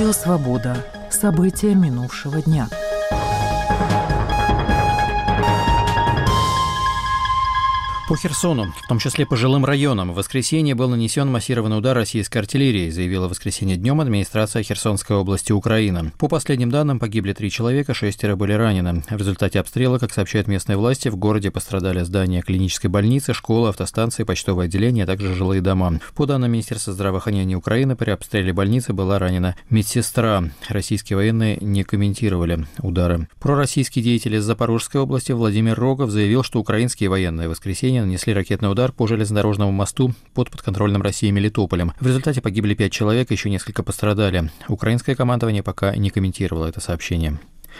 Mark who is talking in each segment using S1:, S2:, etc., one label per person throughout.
S1: Радио «Свобода». События минувшего дня.
S2: По Херсону, в том числе по жилым районам, в воскресенье был нанесен массированный удар российской артиллерии, заявила в воскресенье днем администрация Херсонской области Украины. По последним данным, погибли 3 человека, 6 были ранены. В результате обстрела, как сообщают местные власти, в городе пострадали здания клинической больницы, школы, автостанции, почтовое отделение, а также жилые дома. По данным Министерства здравоохранения Украины, при обстреле больницы была ранена медсестра. Российские военные не комментировали удары. Пророссийский деятель из Запорожской области Владимир Рогов заявил, что украинские военные в воскресенье нанесли ракетный удар по железнодорожному мосту под подконтрольным России Мелитополем. В результате погибли 5 человек, еще несколько пострадали. Украинское командование пока не комментировало это сообщение.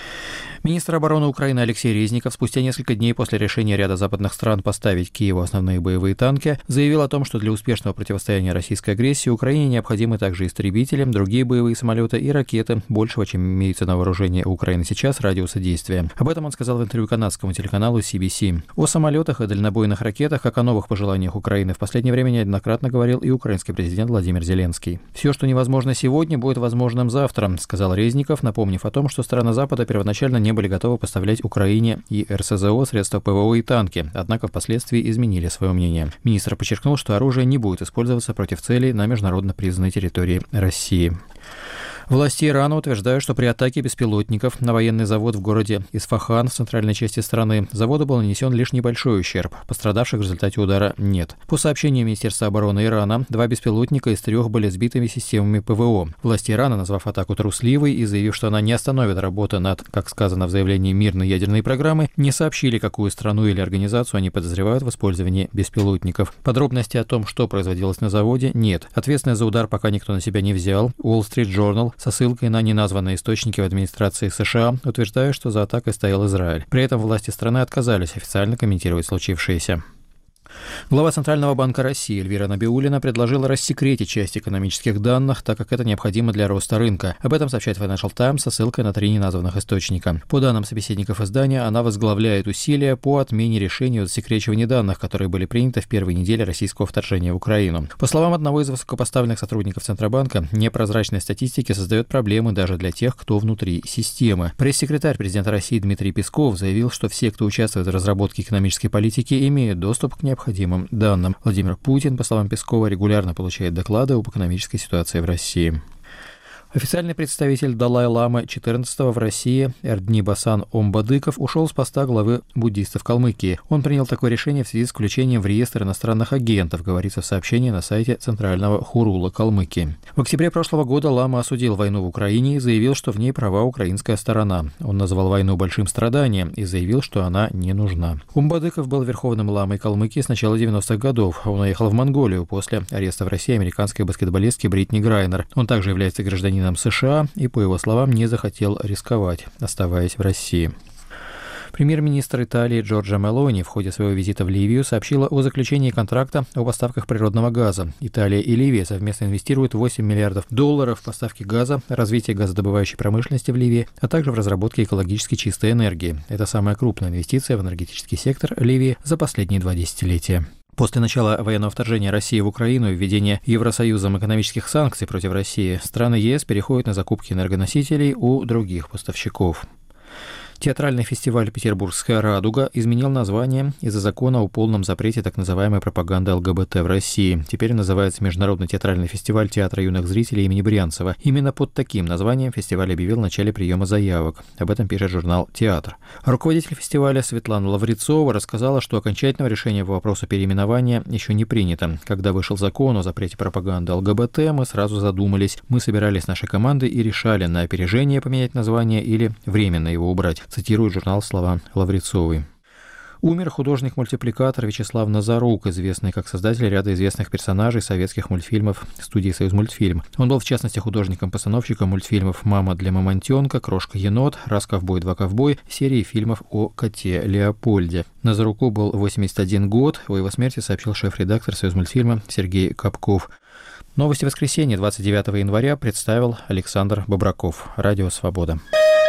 S2: Министр обороны Украины Алексей Резников спустя несколько дней после решения ряда западных стран поставить Киеву основные боевые танки заявил о том, что для успешного противостояния российской агрессии Украине необходимы также истребители, другие боевые самолеты и ракеты, большего, чем имеется на вооружении у Украины сейчас, радиуса действия. Об этом он сказал в интервью канадскому телеканалу CBC. О самолетах и дальнобойных ракетах, как о новых пожеланиях Украины в последнее время неоднократно говорил и украинский президент Владимир Зеленский. «Все, что невозможно сегодня, будет возможным завтра», сказал Резников, напомнив о том, что страны Запада первоначально не были готовы поставлять Украине и РСЗО средства ПВО и танки, однако впоследствии изменили свое мнение. Министр подчеркнул, что оружие не будет использоваться против целей на международно признанной территории России. Власти Ирана утверждают, что при атаке беспилотников на военный завод в городе Исфахан в центральной части страны заводу был нанесен лишь небольшой ущерб. Пострадавших в результате удара нет. По сообщению Министерства обороны Ирана, 2 беспилотника из 3 были сбитыми системами ПВО. Власти Ирана, назвав атаку трусливой и заявив, что она не остановит работу над, как сказано в заявлении, мирной ядерной программы, не сообщили, какую страну или организацию они подозревают в использовании беспилотников. Подробностей о том, что производилось на заводе, нет. Ответственность за удар пока никто на себя не взял. Wall Street Journal со ссылкой на неназванные источники в администрации США утверждают, что за атакой стоял Израиль. При этом власти страны отказались официально комментировать случившееся. Глава Центрального банка России Эльвира Набиуллина предложила рассекретить часть экономических данных, так как это необходимо для роста рынка. Об этом сообщает Financial Times со ссылкой на 3 неназванных источника. По данным собеседников издания, она возглавляет усилия по отмене решения о засекречивании данных, которые были приняты в первой неделе российского вторжения в Украину. По словам одного из высокопоставленных сотрудников Центробанка, непрозрачность статистики создает проблемы даже для тех, кто внутри системы. Пресс-секретарь президента России Дмитрий Песков заявил, что все, кто участвует в разработке экономической политики, имеют доступ к необходимым данным. Владимир Путин, по словам Пескова, регулярно получает доклады об экономической ситуации в России. Официальный представитель Далай-ламы XIV в России Эрдни Басан Омбадыков ушел с поста главы буддистов Калмыкии. Он принял такое решение в связи с включением в реестр иностранных агентов, говорится в сообщении на сайте Центрального Хурула Калмыкии. В октябре прошлого года лама осудил войну в Украине и заявил, что в ней права украинская сторона. Он назвал войну большим страданием и заявил, что она не нужна. Омбадыков был верховным ламой Калмыкии с начала 90-х годов. Он уехал в Монголию после ареста в России американской баскетболистки Бритни Грайнер. Он также является гражданином США и, по его словам, не захотел рисковать, оставаясь в России. Премьер-министр Италии Джорджа Мелони в ходе своего визита в Ливию сообщила о заключении контракта о поставках природного газа. Италия и Ливия совместно инвестируют $8 миллиардов в поставки газа, развитие газодобывающей промышленности в Ливии, а также в разработке экологически чистой энергии. Это самая крупная инвестиция в энергетический сектор Ливии за последние 2 десятилетия. После начала военного вторжения России в Украину и введения Евросоюзом экономических санкций против России, страны ЕС переходят на закупки энергоносителей у других поставщиков. Театральный фестиваль «Петербургская радуга» изменил название из-за закона о полном запрете так называемой пропаганды ЛГБТ в России. Теперь называется Международный театральный фестиваль театра юных зрителей имени Брянцева. Именно под таким названием фестиваль объявил в начале приема заявок. Об этом пишет журнал «Театр». Руководитель фестиваля Светлана Лаврецова рассказала, что окончательного решения по вопросу переименования еще не принято. Когда вышел закон о запрете пропаганды ЛГБТ, мы сразу задумались. Мы собирались с нашей командой и решали на опережение поменять название или временно его убрать. Цитирует журнал слова Лаврецовой. Умер художник-мультипликатор Вячеслав Назарук, известный как создатель ряда известных персонажей советских мультфильмов студии «Союзмультфильм». Он был, в частности, художником-постановщиком мультфильмов «Мама для мамонтенка», «Крошка-енот», «Раз ковбой, два ковбой», серии фильмов о коте Леопольде. Назаруку был 81 год. О его смерти сообщил шеф-редактор «Союзмультфильма» Сергей Капков. Новости воскресенья 29 января представил Александр Бобраков. Радио «Свобода».